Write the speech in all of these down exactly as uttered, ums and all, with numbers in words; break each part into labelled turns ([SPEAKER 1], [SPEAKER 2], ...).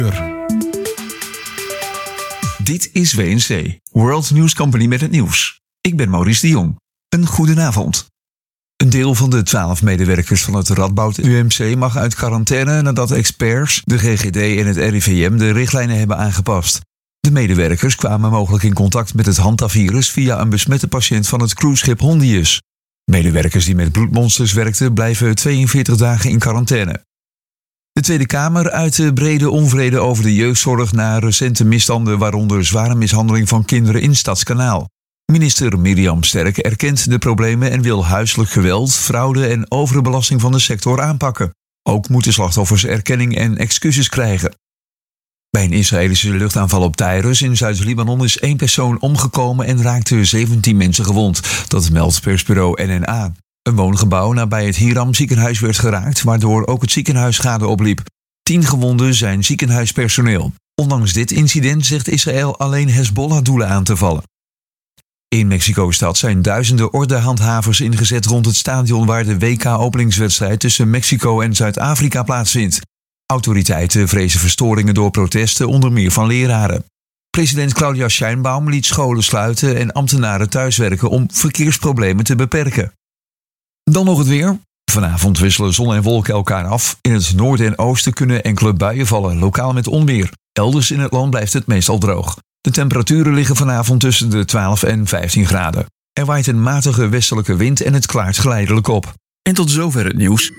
[SPEAKER 1] Dit is W N C, World News Company met het nieuws. Ik ben Maurice de Jong. Een goedenavond. Een deel van de twaalf medewerkers van het Radboud U M C mag uit quarantaine nadat experts, de G G D en het R I V M de richtlijnen hebben aangepast. De medewerkers kwamen mogelijk in contact met het hantavirus via een besmette patiënt van het cruiseschip Hondius. Medewerkers die met bloedmonsters werkten blijven tweeënveertig dagen in quarantaine. De Tweede Kamer uitte brede onvrede over de jeugdzorg na recente misstanden, waaronder zware mishandeling van kinderen in Stadskanaal. Minister Mirjam Sterk erkent de problemen en wil huiselijk geweld, fraude en overbelasting van de sector aanpakken. Ook moeten slachtoffers erkenning en excuses krijgen. Bij een Israëlische luchtaanval op Tyrus in Zuid-Libanon is één persoon omgekomen en raakten zeventien mensen gewond. Dat meldt persbureau N N A. Een woongebouw nabij het Hiram ziekenhuis werd geraakt, waardoor ook het ziekenhuis schade opliep. Tien gewonden zijn ziekenhuispersoneel. Ondanks dit incident zegt Israël alleen Hezbollah-doelen aan te vallen. In Mexico-stad zijn duizenden ordehandhavers ingezet rond het stadion waar de W K-openingswedstrijd tussen Mexico en Zuid-Afrika plaatsvindt. Autoriteiten vrezen verstoringen door protesten, onder meer van leraren. President Claudia Sheinbaum liet scholen sluiten en ambtenaren thuiswerken om verkeersproblemen te beperken. Dan nog het weer. Vanavond wisselen zon en wolken elkaar af. In het noorden en oosten kunnen enkele buien vallen, lokaal met onweer. Elders in het land blijft het meestal droog. De temperaturen liggen vanavond tussen de twaalf en vijftien graden. Er waait een matige westelijke wind en het klaart geleidelijk op. En tot zover het nieuws.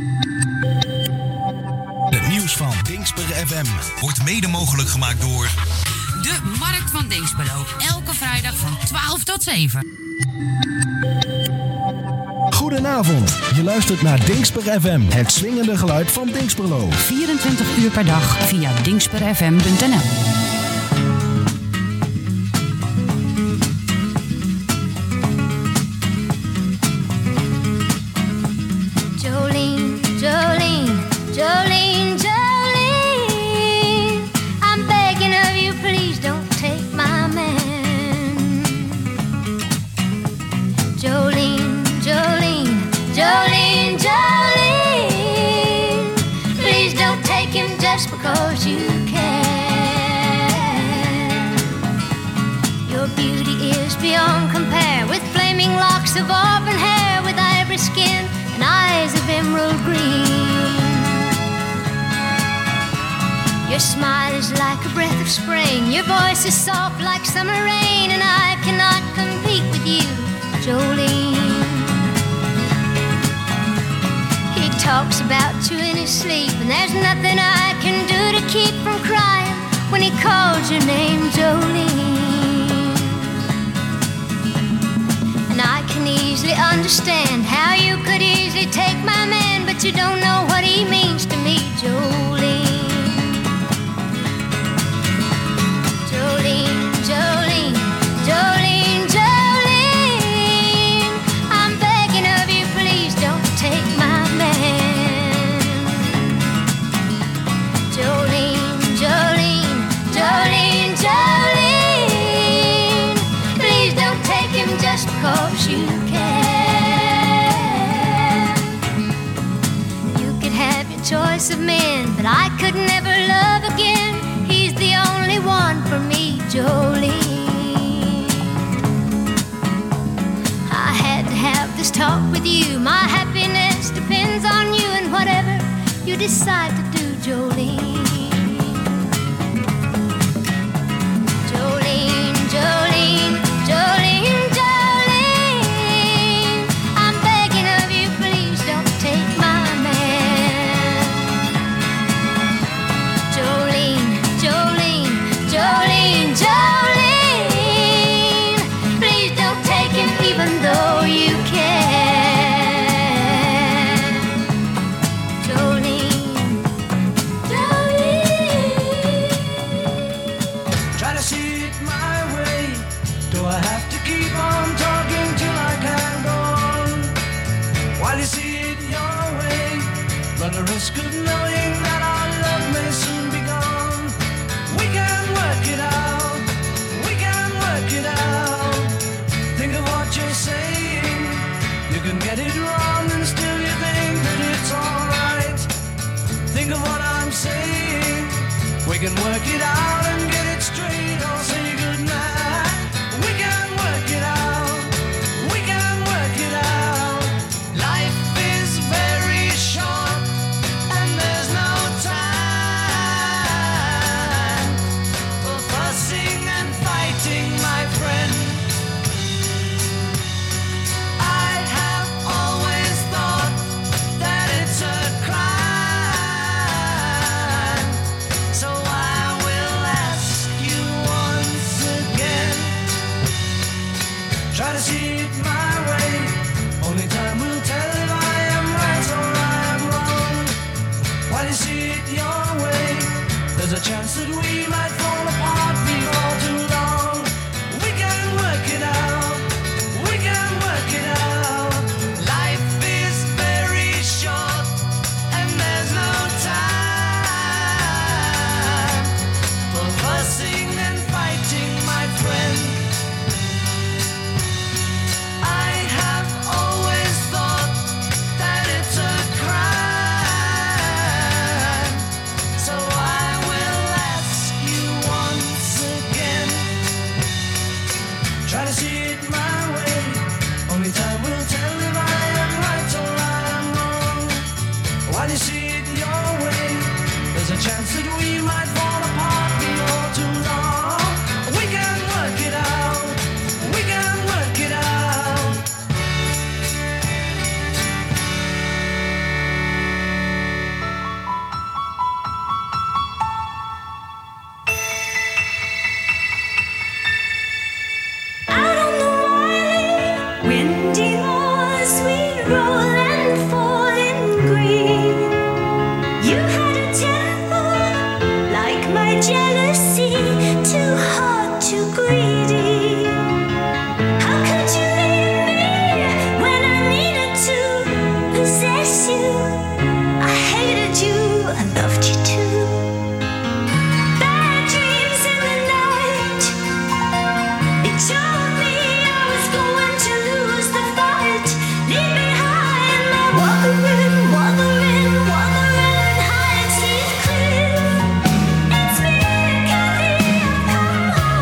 [SPEAKER 2] Het nieuws van Dingsper F M wordt mede mogelijk gemaakt door
[SPEAKER 3] de Markt van Dingsperlo. Elke vrijdag van twaalf tot zeven.
[SPEAKER 4] Goedenavond, je luistert naar Dingsper F M, het swingende geluid van Dingsperlo.
[SPEAKER 3] vierentwintig uur per dag via dingsper f m punt n l.
[SPEAKER 5] Jolene, Jolene, Jolene, Jolene, I'm begging of you, please don't take my man. Jolene, Jolene, Jolene, Jolene, please don't take him just because you can. Your beauty is beyond compare, with flaming locks of auburn hair, with ivory skin and eyes of emerald green. Your smile is like a breath of spring, your voice is soft like summer rain, and I cannot compete with you, Jolene. He talks about you in his sleep, and there's nothing I can do to keep from crying when he calls your name, Jolene. And I can easily understand how you could easily take my man, but you don't know what he means to me, Jolene. Jolene, Jolene, Jolene, Jolene, I'm begging of you, please don't take my man. Jolene, Jolene, Jolene, Jolene, please don't take him just because you can. You could have your choice of men, but I could never love again. He's the only one for me, Jolene. I had to have this talk with you. My happiness depends on you, and whatever you decide to do, Jolene. Jolene, Jolene, Jolene, Jolene, I'm begging of you, please don't take my man. Jolene,
[SPEAKER 6] can work it out and get it straight or say goodnight. We can work it out, we can work it out. Life is very short and there's no time for fussing and fighting, my friend. I have always thought that it's a crime, so I will ask you once again. Try to see it my way, only time will tell if I am right or I am wrong. While you see it your way, there's a chance that we might fall apart before too long. We can work it out, we can work it out. Life is very short and there's no time for fussing and fighting, my friend. I have always thought that it's a crime, so I will ask you once again. Try to see it my way, only time will tell if I am right or I am wrong. While you see it your way, there's a chance that we might fall apart before too long. We can work it out, we can work it out.
[SPEAKER 5] Out on the wily, windy moors, we roll and fall in green. You had a temper like my jealousy, too hot, too greedy. How could you leave me when I needed to possess you? I hated you, I loved you too. Bad dreams in the night, it told me I was going to lose the fight. Leave behind my wuthering, wuthering, wuthering Hyatt Heath cliff. It's me, Kathy, I've come home.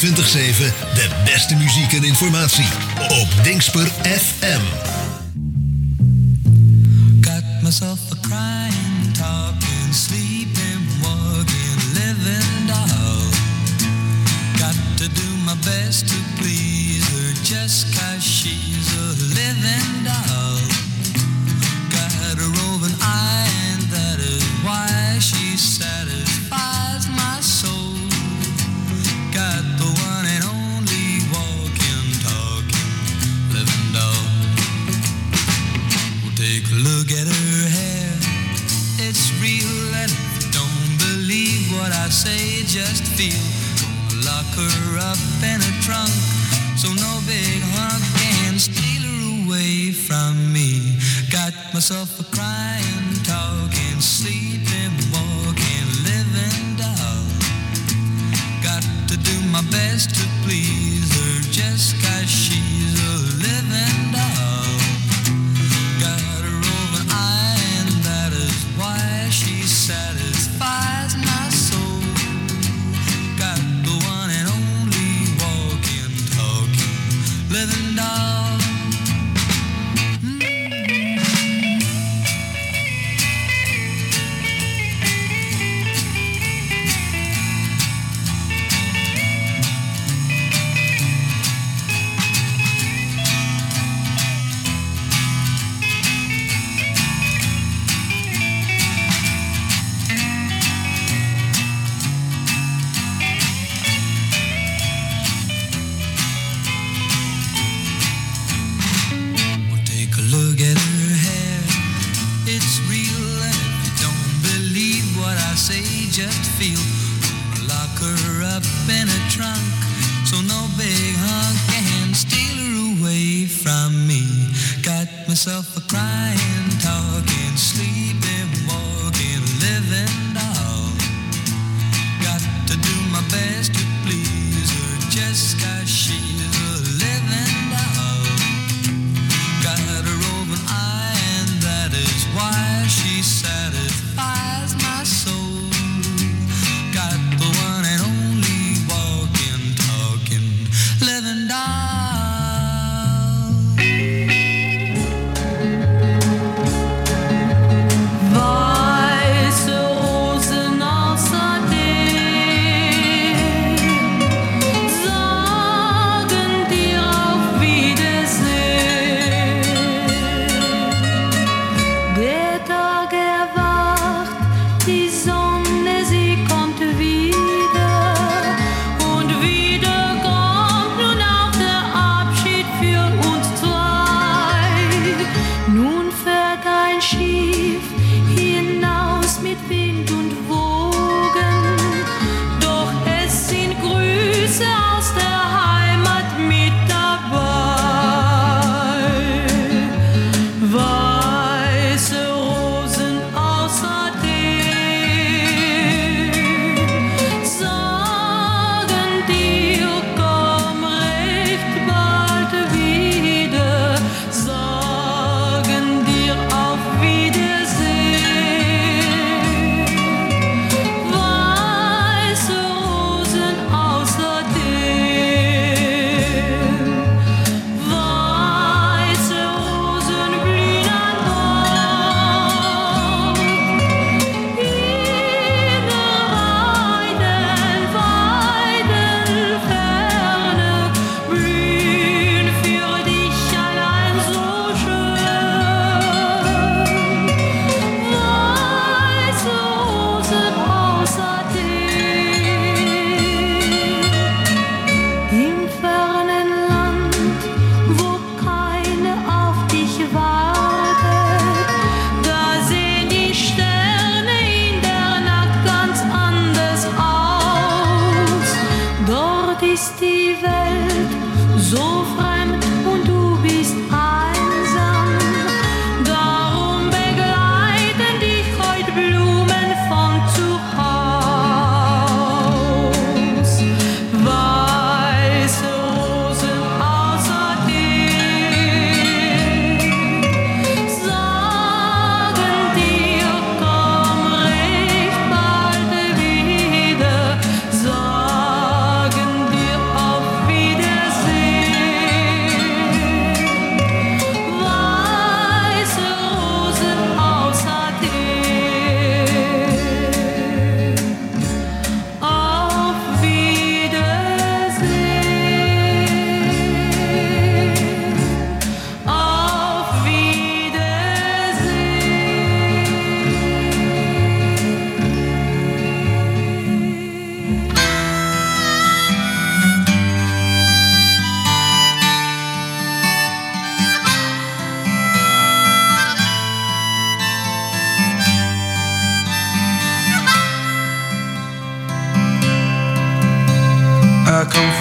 [SPEAKER 2] vierentwintig zeven de beste muziek en informatie op Dingsper F M.
[SPEAKER 6] Got myself a crying, talking, sleeping, walking, living doll. Got to do my best to please her just 'cause she's a living doll. Got a roving eye and that is why she satisfies my soul. Got the one and only walking, talking, living doll. Well, take a look at her hair, it's real, and if you don't believe what I say, just feel. Gonna lock her up in a trunk, so no big hunk can steal her away from me. Got myself a crying, talking, sleeping, walking, living doll. Got to do my best to please her just 'cause she's a living doll. Got a roving eye and that is why she satisfies my soul. Got the one and only walking, talking, living doll. Just feel. Lock her up in a trunk, so no big hunk can steal her away from me. Got myself a crying, talking, sleeping, walking, living doll. Got to do my best to please her just 'cause she's a living doll. Got a roving eye and that is why she satisfies my soul.
[SPEAKER 5] Der Tag, er war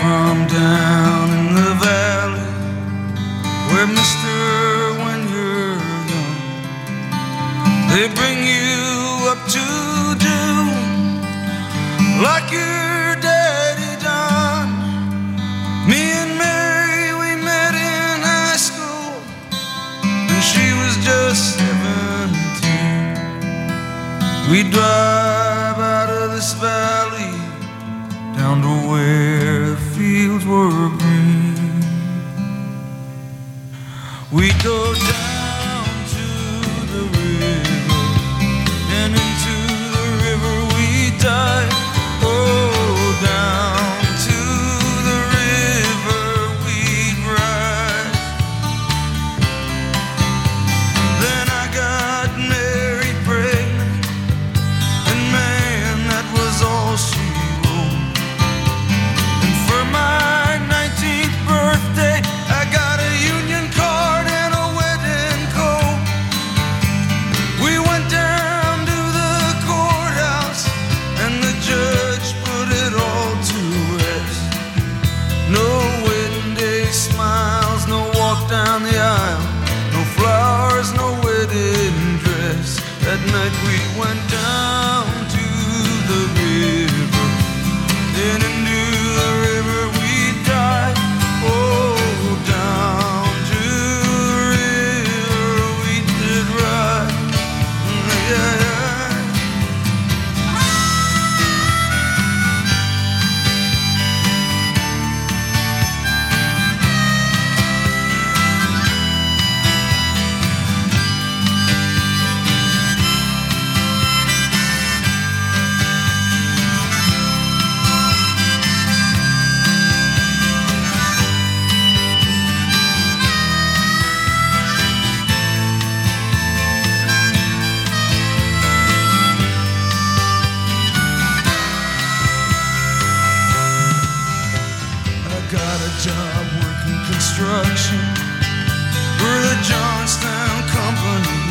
[SPEAKER 6] from down in the valley, where mister, when you're young, they bring you up to do like your daddy done. Me and Mary, we met in high school, and she was just seventeen. We drive out of this valley down to where the fields were green. We go down to the river, and into the river we dive. Oh, down to the river we'd ride. Then I got Mary pregnant, and man, that was all she wrote. And for my nineteenth birthday, I got a union card and a wedding coat. We went down to the courthouse, and the judge put it all to rest. No wedding day smiles, no walk down the aisle, no flowers, no wedding dress. That night we went down to the river, then into the river we dive. Oh, down to the river we did ride. Yeah, yeah. I got a job working construction for the Johnstown Company,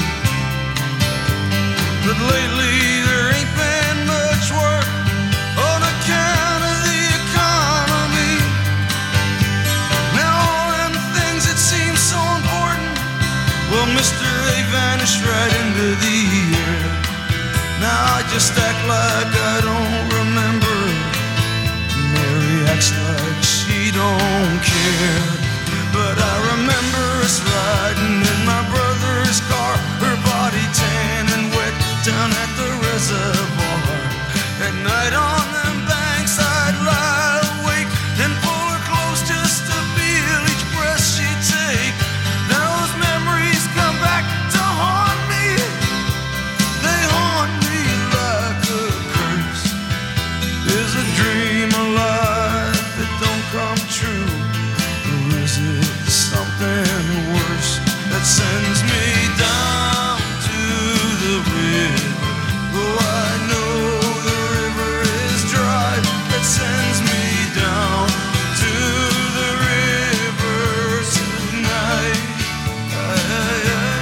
[SPEAKER 6] but lately there ain't been much work on account of the economy. Now all them things that seem so important, well, mister, they vanished right into the air. Now I just act like I don't remember. Mary acts like she don't care. But I remember us riding in my brother's car, her body tan and wet down at the reservoir. At night on them banks I'd lie awake and pull her close just to feel each breath she'd take. Now those memories come back to haunt me. They haunt me like a curse. Is a dream alive that don't come true? Or is it something worse that sends me down to the river? Oh, I know the river is dry. That sends me down to the river tonight. Aye, aye, aye.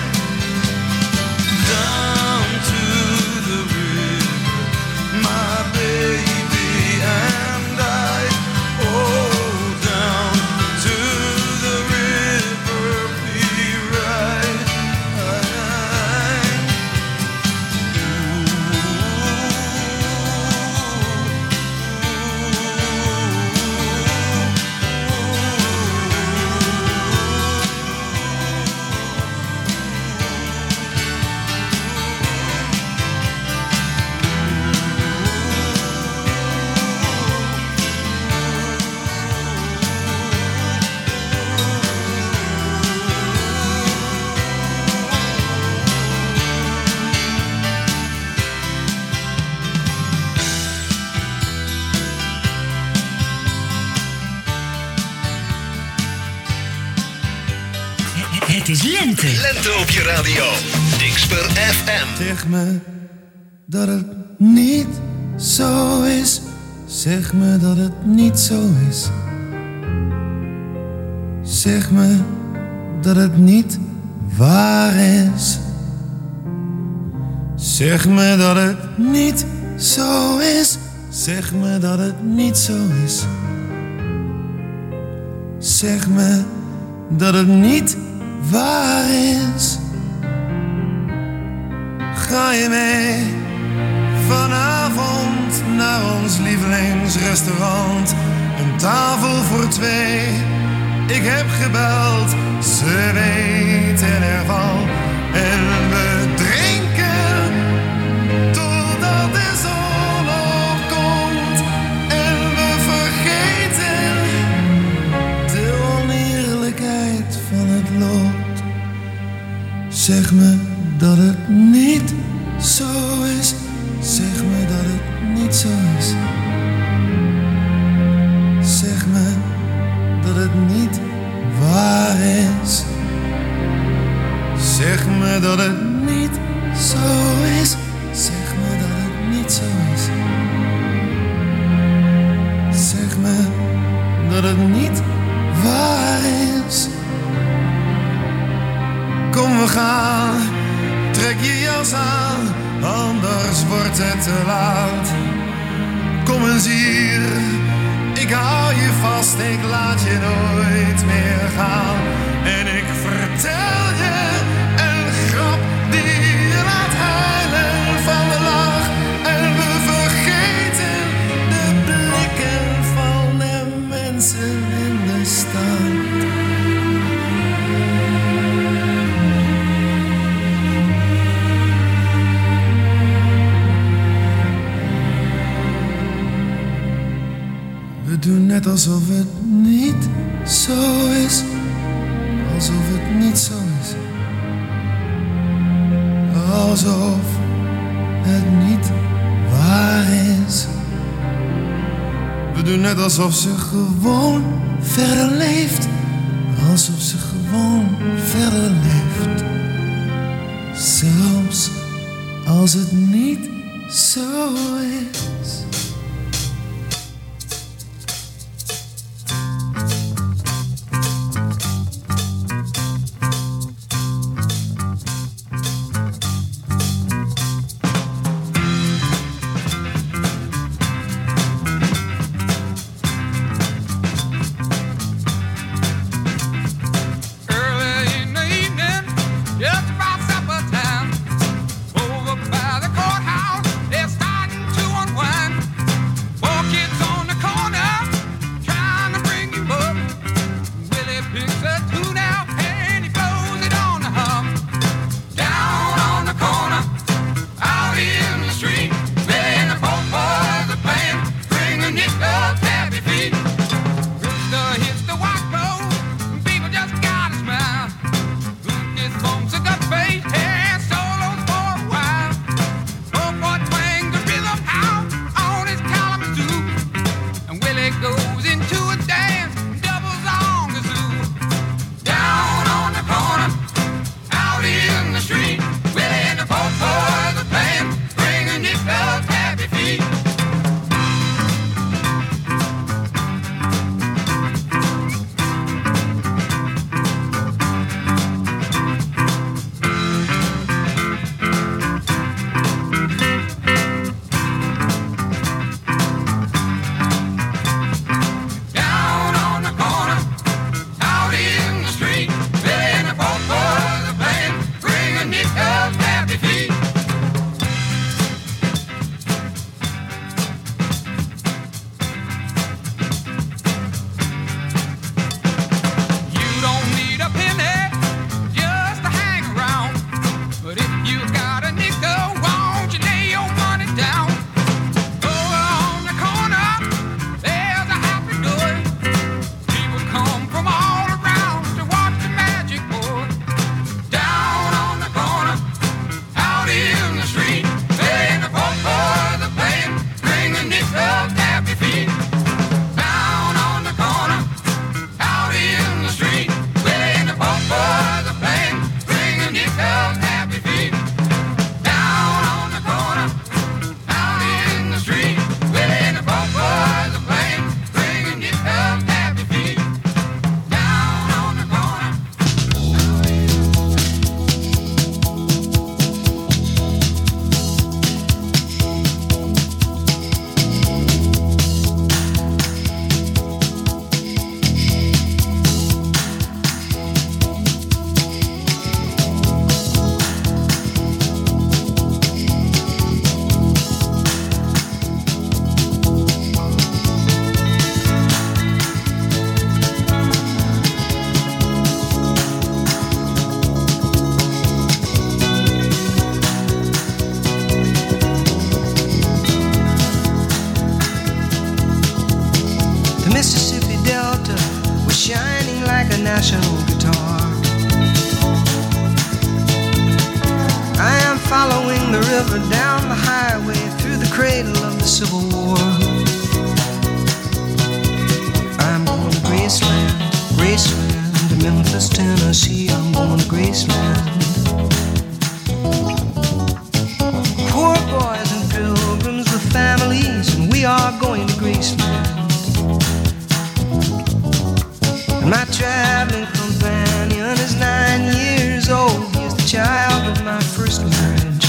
[SPEAKER 6] Down to the river, my baby and I. Oh, down to the river we ride.
[SPEAKER 3] Het is lente.
[SPEAKER 2] Lente op je radio. Dingsper F M.
[SPEAKER 6] Zeg me dat het niet zo is. Zeg me dat het niet zo is. Zeg me dat het niet waar is. Zeg me dat het niet zo is. Zeg me dat het niet zo is. Zeg me dat het niet waar is. Ga je mee vanavond naar ons lievelingsrestaurant? Een tafel voor twee. Ik heb gebeld, ze weten ervan. En we drinken totdat de zon opkomt. En we vergeten de oneerlijkheid van het lot. Zeg me dat het niet zo is. Zeg me dat het niet zo is. Zeg me dat het niet waar is. Zeg me dat het niet zo is. Zeg me dat het niet zo is. Zeg me dat het niet waar is. Kom, we gaan. Trek je jas aan, anders wordt het te laat. Kom eens hier, ik hou je vast, ik laat je nooit meer gaan. En ik vertel je een grap die je laat huilen van de lach. En we vergeten de blikken van de mensen in de stad. We doen net alsof het niet zo is. Alsof het niet zo is. Alsof het niet waar is. We doen net alsof ze gewoon verder leeft. Alsof ze gewoon verder leeft. Zelfs als het niet zo is.
[SPEAKER 7] Over by the courthouse, they're starting to unwind.
[SPEAKER 6] national guitar. I am following the river down the highway through the cradle of the Civil War. I'm going to Graceland, Graceland, to Memphis, Tennessee. I'm going to Graceland. Poor boys and pilgrims with families, and we are going to Graceland. And my traveling companion is nine years old. He is the child of my first marriage.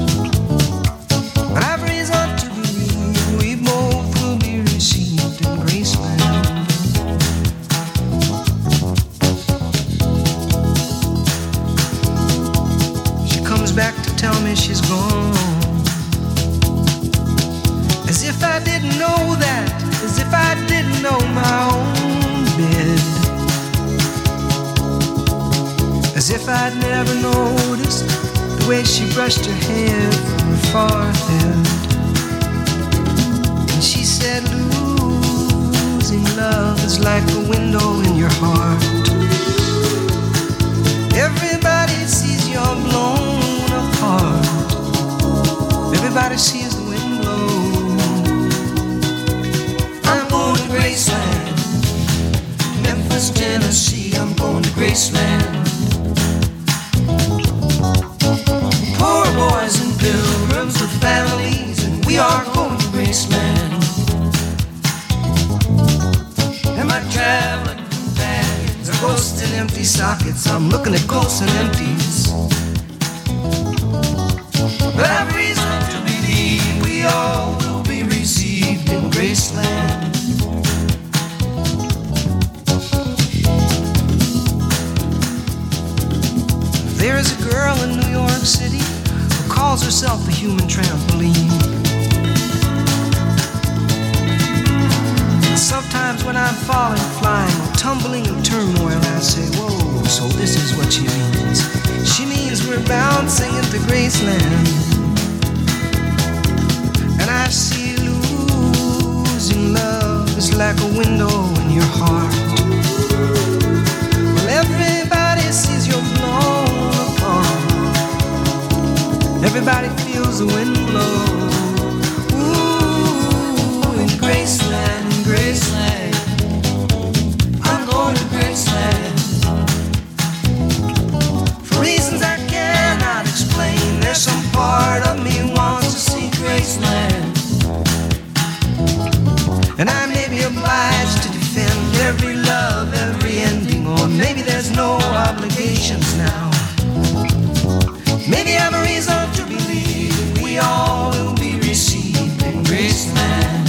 [SPEAKER 6] And I've reason to believe we both will be received in Graceland. She comes back to tell me she's gone, as if I didn't know that, as if I didn't know my own bed, as if I'd never noticed the way she brushed her hair from her forehead. And she said, losing love is like a window in your heart. Everybody sees you're blown apart. Everybody sees the wind blow. I'm going to Graceland, Memphis, Tennessee. I'm going to Graceland. Poor boys and pilgrims with families, and we are going to Graceland. And my traveling companions are ghosts and empty sockets. I'm looking at ghosts and empties. But I've reason to believe we all will be received in Graceland. There is a girl in New York City who calls herself the human trampoline. Sometimes when I'm falling, flying, or tumbling in turmoil, I say, whoa, so this is what she means. She means we're bouncing into Graceland. And I see losing love is like a window in your heart. Well, everybody sees you're blown apart. Everybody feels the wind blow. Ooh, in Graceland, in Graceland, I'm going to Graceland. For reasons I cannot explain, there's some part of me wants to see Graceland. And I may be obliged to defend every love, every ending, or maybe there's no obligations now. Maybe I have a reason to believe we all will be received in Graceland.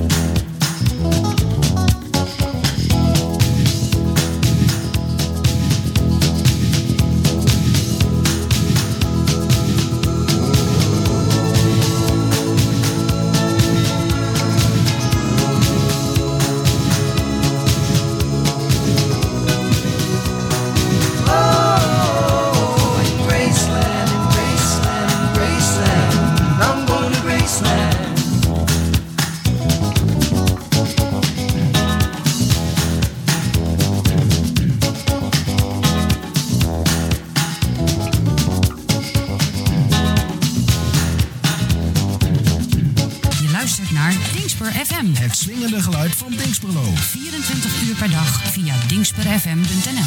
[SPEAKER 4] Het swingende geluid van Dingsperlo.
[SPEAKER 3] vierentwintig uur per dag via dingsper f m punt n l.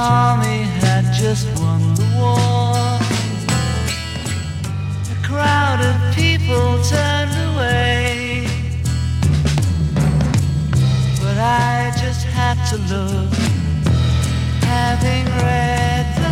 [SPEAKER 6] army had just won the war. A crowd of people turned away, but I just had to look, having read the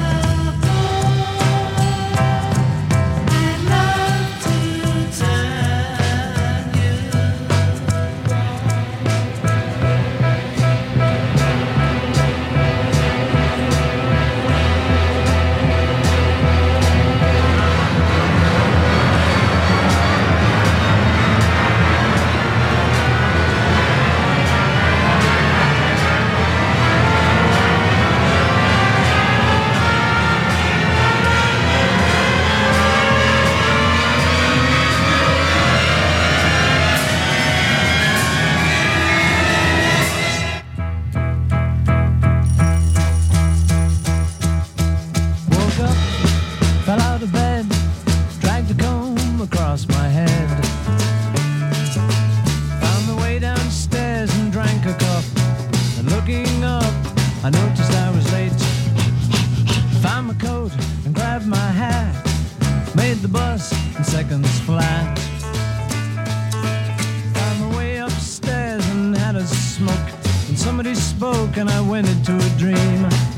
[SPEAKER 6] and I went into a dream.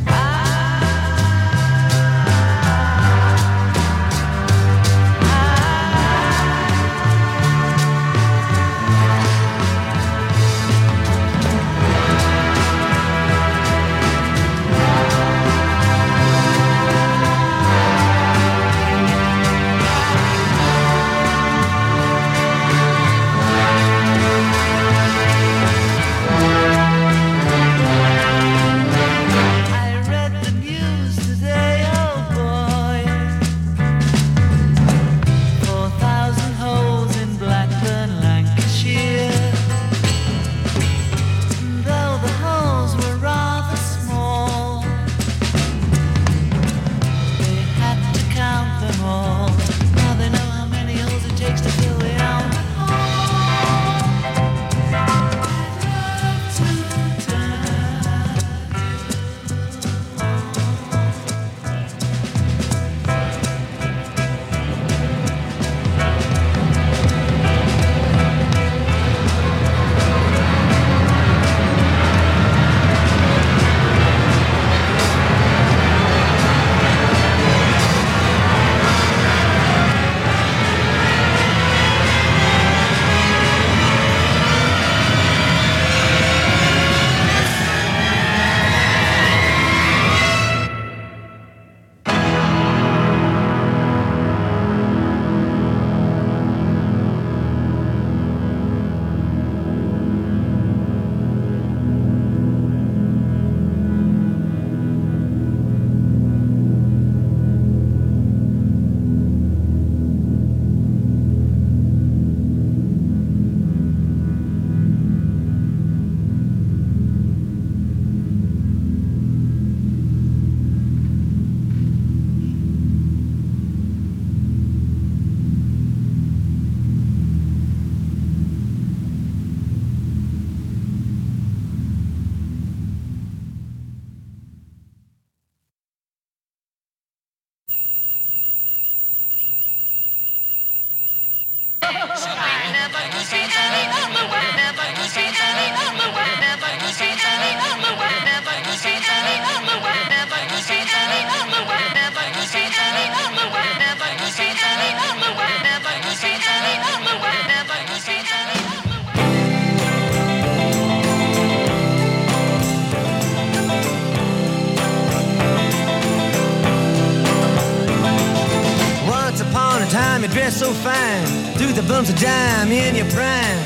[SPEAKER 6] Dressed so fine, threw the bumps of dime in your prime.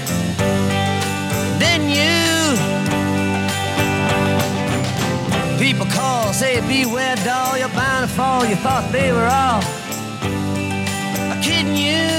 [SPEAKER 6] Then you, people call, say beware doll, you're bound to fall. You thought they were all kidding you.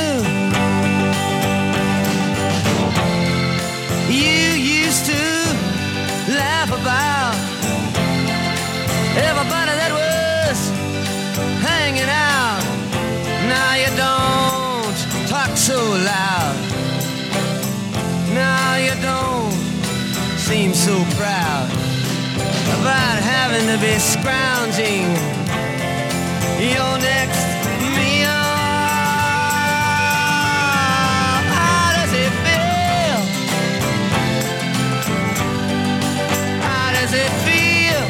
[SPEAKER 6] You used to laugh about everybody that was hanging out. Now you don't talk so loud. Now you don't seem so proud. about having to be scrounging your next meal. How does it feel? How does it feel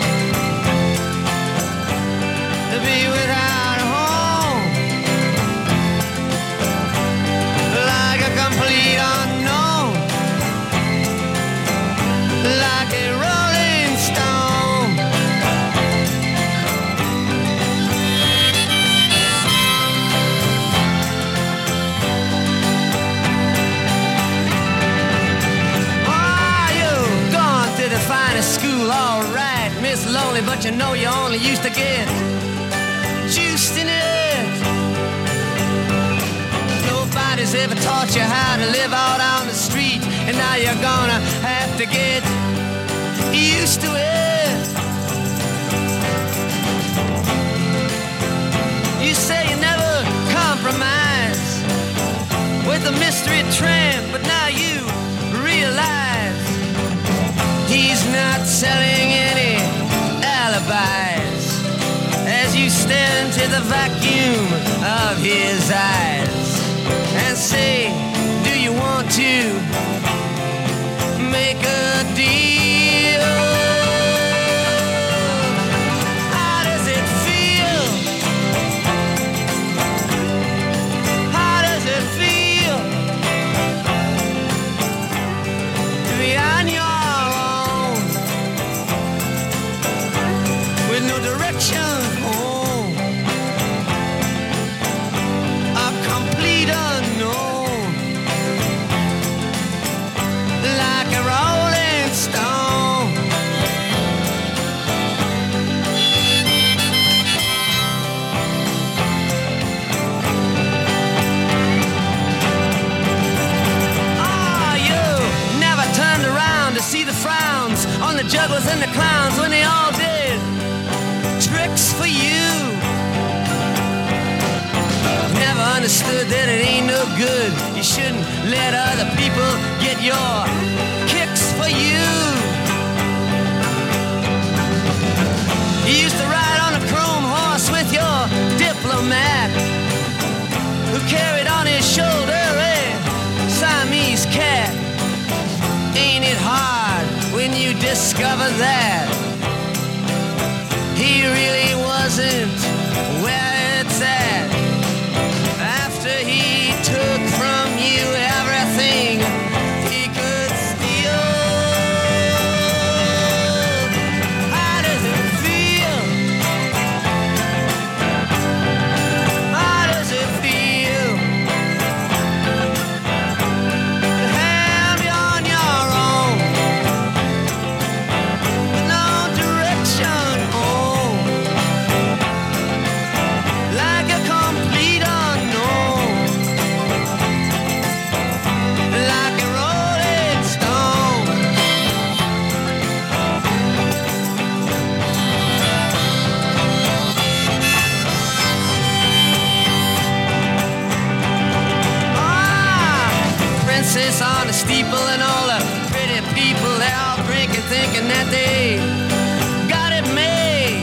[SPEAKER 6] to be without a home? Like a complete unknown, like a rolling stone. Oh, you've gone to the finest school, all right, Miss Lonely, but you know you only used to get juiced in it. Nobody's ever taught you how to live out on the street, and now you're gonna have to get used to it. You say you never compromise with a mystery tramp, but now you realize he's not selling any alibis as you stare into the vacuum of his eyes and say, do you want to make a deal? How does it feel? How does it feel to be on your own with no direction home? A complete unknown, like a rolling stone. Ah, you never turned around to see the frowns on the jugglers and the clowns when they all did tricks for you. Never understood that it ain't no good. You shouldn't let other people get your kicks for you. You used to ride on a chrome horse with your diplomat, who carried on his shoulder a Siamese cat. Ain't it hard when you discover that he really wasn't where it's at? After he took from you everything he could steal. How does it feel? How does it feel to have you on your own with no direction home, like a complete unknown, like a rolling stone? Ah, princess on the steeple and all the pretty people, they all drinking, thinking that they got it made,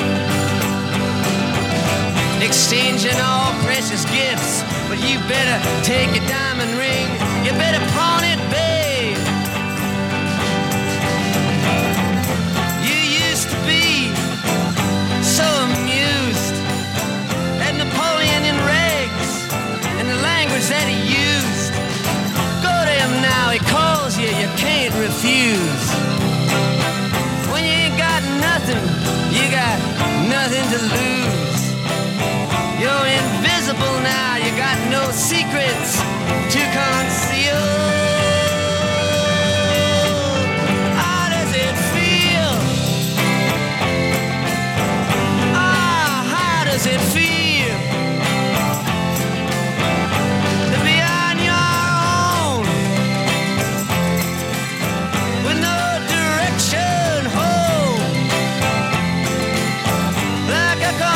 [SPEAKER 6] exchanging all precious gifts. But you better take your diamond ring, you better pawn it, babe. You used to be so amused at Napoleon in rags and the language that he used. Go to him now, he calls you, you can't refuse. When you ain't got nothing, you got nothing to lose. You're invisible now, you got no secrets to conceal. How does it feel? Ah, how does it feel to be on your own with no direction home, like a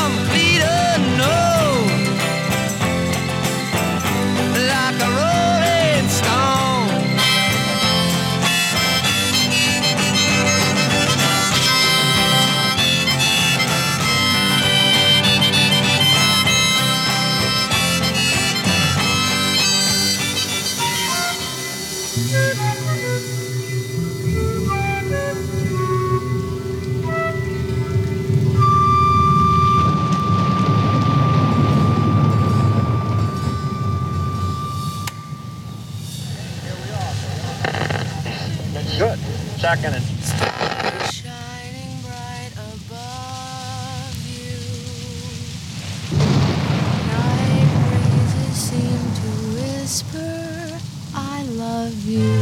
[SPEAKER 7] Kakkonen.
[SPEAKER 6] Shining bright above you. Night breezes seem to whisper, I love you.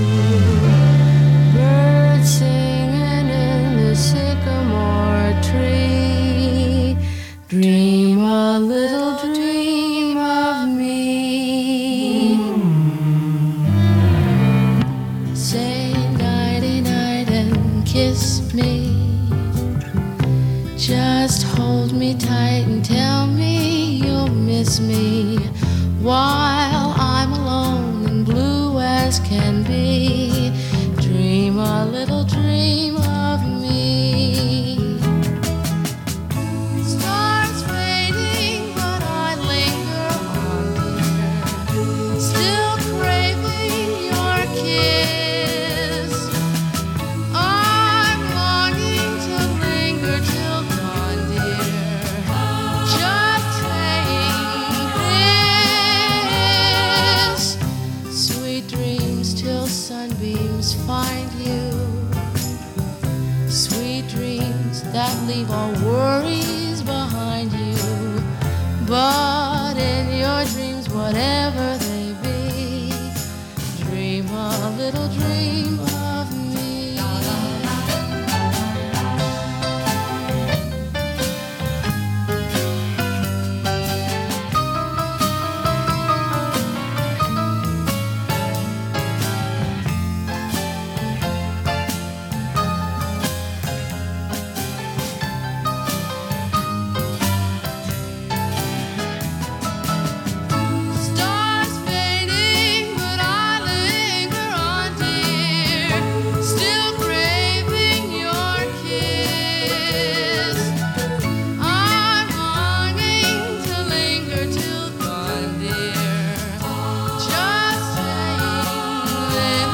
[SPEAKER 6] Birds singing in the sycamore tree. Dream a little dream of me. Say nighty night and kiss me. Just hold me tight and tell me you'll miss me while I'm alone and blue as can be. Dream a little dream of me. Stars fading, but I linger on, dear. Still craving your kiss. I'm longing to linger till dawn, dear. Just saying this. Sweet dreams till sunbeams find you. Sweet dreams that leave all worries behind you. But in your dreams, whatever they be, dream a little dream of me. Stars fading, but I linger on, dear. Still craving your kiss. I'm longing to linger till dawn, dear. Just saying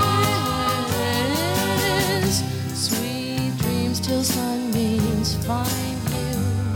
[SPEAKER 6] this. Sweet dreams till sunbeams find you.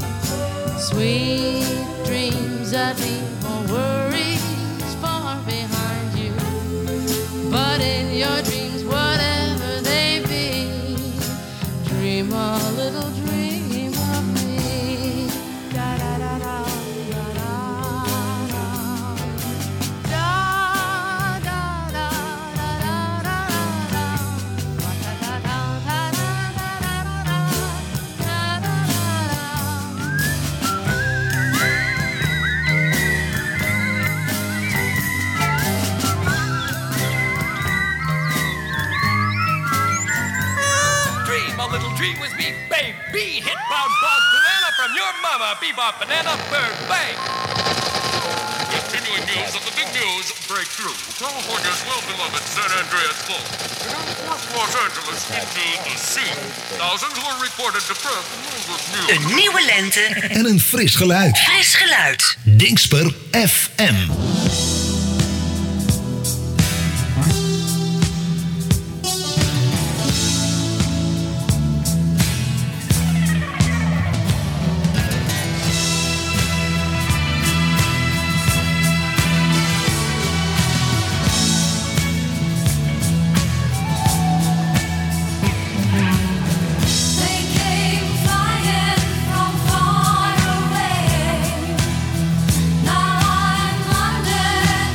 [SPEAKER 6] Sweet dreams that leave all worries far behind you. But in your dreams, whatever they be, dream a little dream of me. Da da da da da da da. Da da da da da da da. Da da da da da da da da da da.
[SPEAKER 7] Dream a little dream with me, baby. Hit bound boss banana from your mama. Bebop banana bird bang. Continuing news of the big news breakthrough. California's well-beloved San Andreas Fault. It forced Los Angeles into the sea. Thousands were reported depressed and nervous news.
[SPEAKER 8] Een nieuwe lente,
[SPEAKER 2] En een fris geluid.
[SPEAKER 8] fris geluid.
[SPEAKER 2] Dingsper F M.
[SPEAKER 5] They came flying from far away. Now I'm London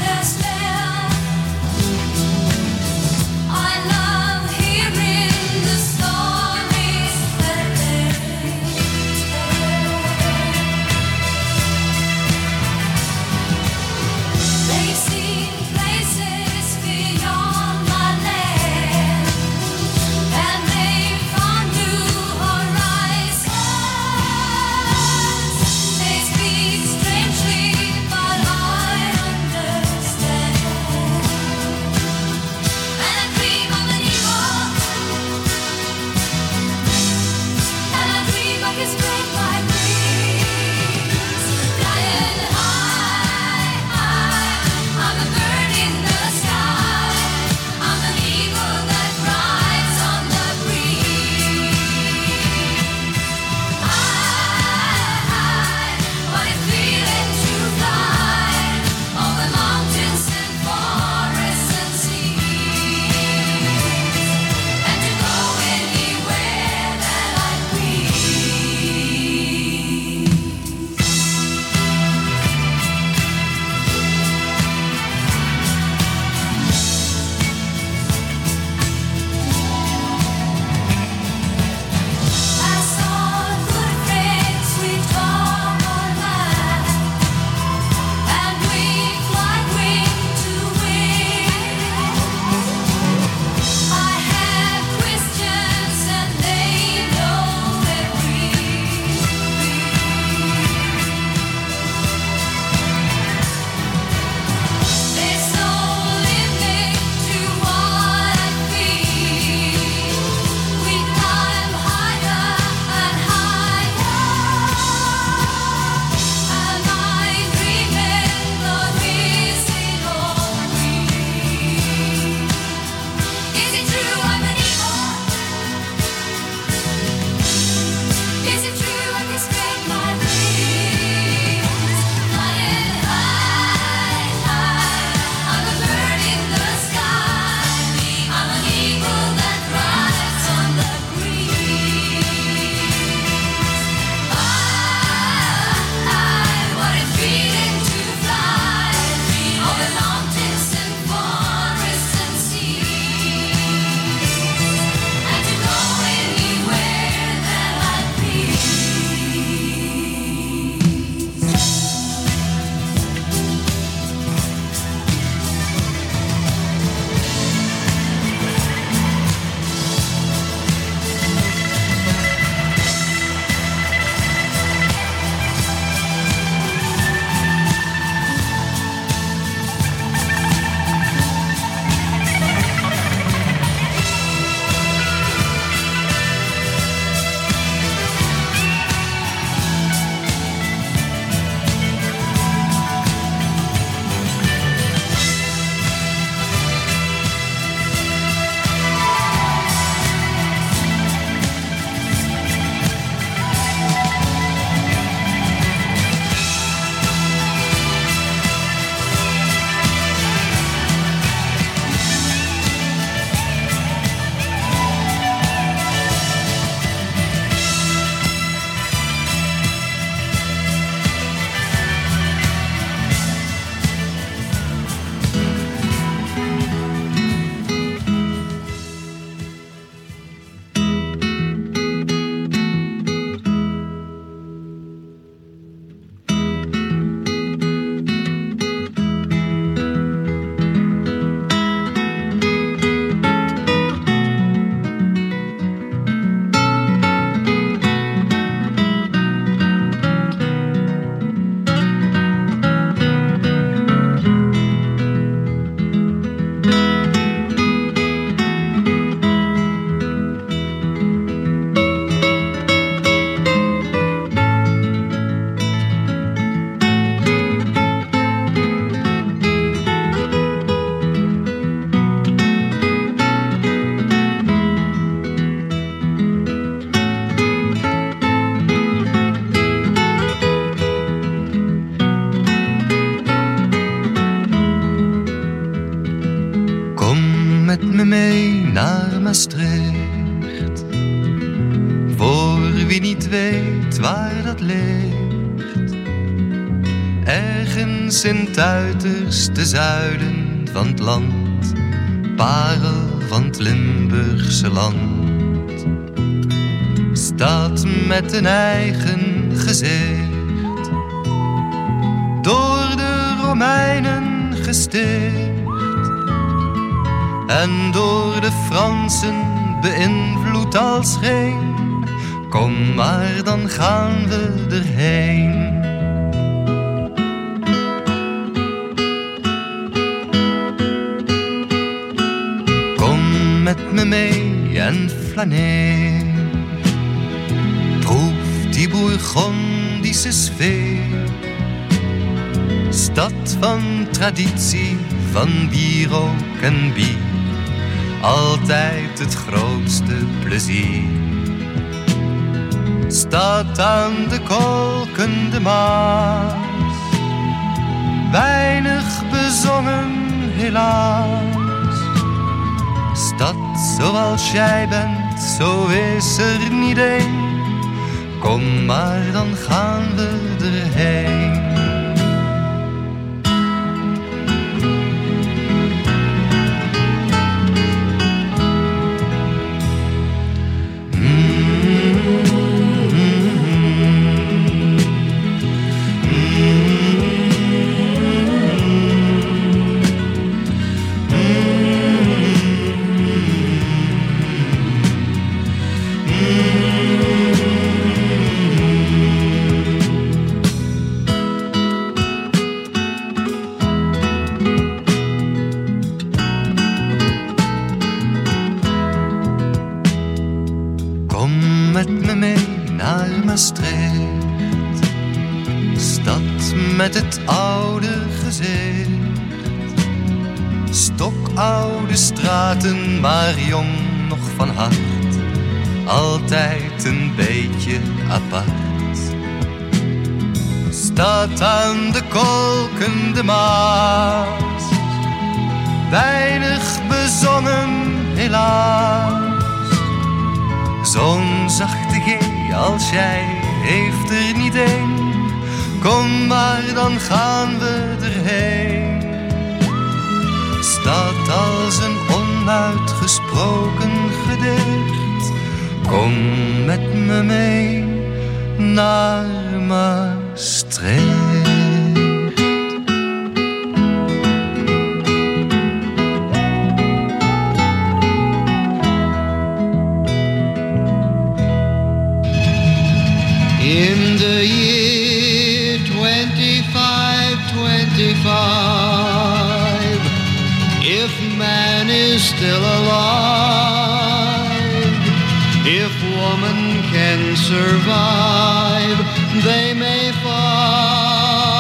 [SPEAKER 9] weet waar dat ligt. Ergens in het uiterste zuiden van het land, parel van het Limburgse land. Staat met een eigen gezicht, door de Romeinen gesticht en door de Fransen beïnvloed als geen. Kom maar, dan gaan we erheen. Kom met me mee en flaneer. Proef die Bourgondische sfeer. Stad van traditie, van wierook en bier. Altijd het grootste plezier. Staat aan de kolkende Maas, weinig bezongen helaas. Stad zoals jij bent, zo is er niet één. Kom maar, dan gaan we erheen. Met het oude gezicht, stokoude straten, maar jong nog van hart, altijd een beetje apart. Staat aan de kolkende Maas, weinig bezongen helaas. Zo'n zachte G als jij heeft er niet één. Kom maar, dan gaan we erheen. Staat als een onuitgesproken gedicht. Kom met me mee naar Maastricht.
[SPEAKER 10] In the year twenty-five twenty-five, if man is still alive, if woman can survive, they may find.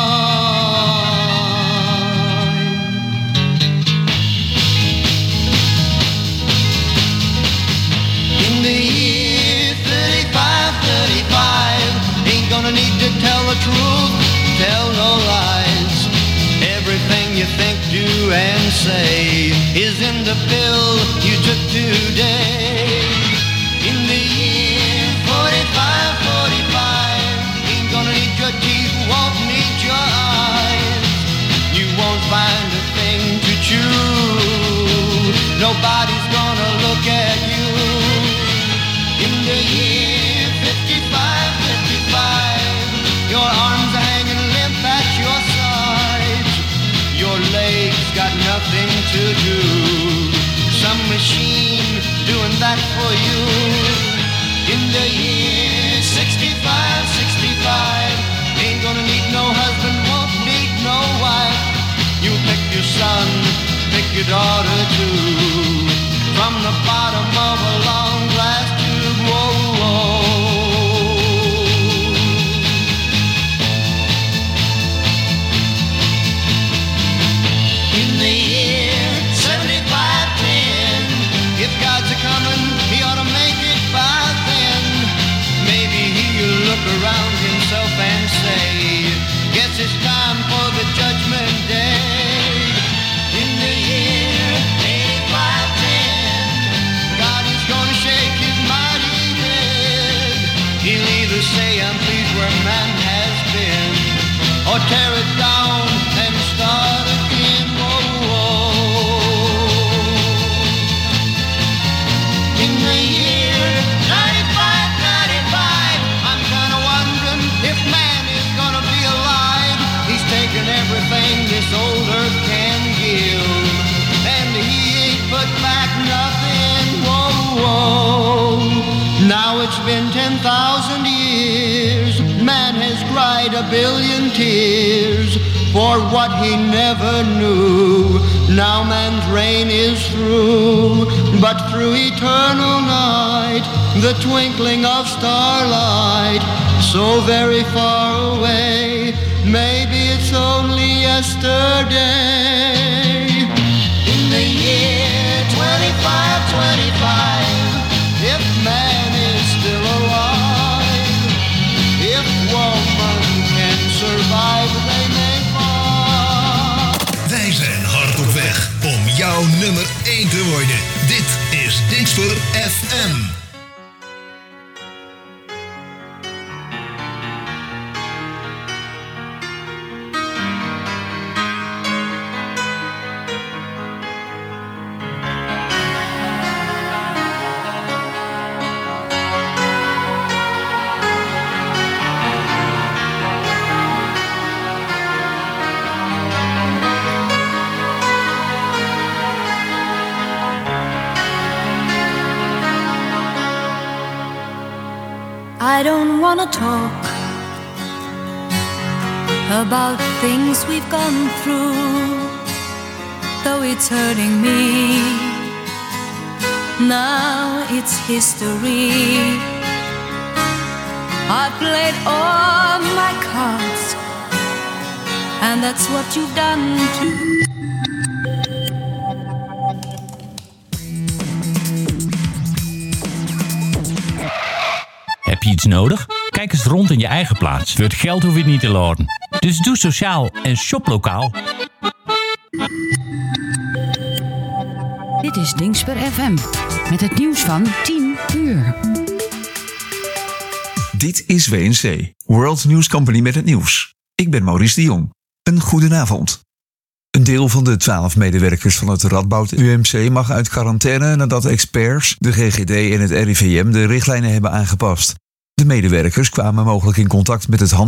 [SPEAKER 10] In the year thirty-five thirty-five, ain't gonna need to tell the truth, tell no lies. Everything you think, do and say is in the pill you took today. In the year forty-five forty-five, ain't gonna need your teeth, won't need your eyes. You won't find a thing to chew, nobody's gonna look at you. In the year fifty-five fifty-five, your arms are hanging limp at your sides. Your legs got nothing to do, some machine doing that for you. In the year sixty-five sixty-five, ain't gonna need no husband, won't need no wife. You pick your son, pick your daughter too, from the bottom of a long glass tube. Whoa, whoa. In the year seventy-five ten, if God's a comin', he ought to make it by then. Maybe he'll look around himself and say, guess it's time for the judgment day. In the year or tear it down and start again. Whoa, whoa. In the year ninety-five, ninety-five, I'm kinda wondering if man is gonna be alive. He's taken everything this old earth can give, and he ain't put back nothing. Whoa, whoa. Now it's been ten thousand years. Man has cried a billion tears for what he never knew. Now man's reign is through, but through eternal night, the twinkling of starlight, so very far away, maybe it's only yesterday. In the year twenty-five twenty-five, if man is still alive, if woman can survive, they may fall.
[SPEAKER 2] Wij zijn hard op weg om jouw nummer één te worden. Dit is Dingsper F M.
[SPEAKER 5] I don't wanna talk about things we've gone through, though it's hurting me. Now it's history. I played all my cards, and that's what you've done too.
[SPEAKER 11] Heb je iets nodig? Kijk eens rond in je eigen plaats. Voor het geld hoef je het niet te laden. Dus doe sociaal en shop lokaal.
[SPEAKER 3] Dit is Dingsper F M met het nieuws van tien uur.
[SPEAKER 1] Dit is W N C, World News Company met het nieuws. Ik ben Maurice de Jong. Een goedenavond. Een deel van de twaalf medewerkers van het Radboud U M C mag uit quarantaine nadat experts, de G G D en het R I V M de richtlijnen hebben aangepast. De medewerkers kwamen mogelijk in contact met het hand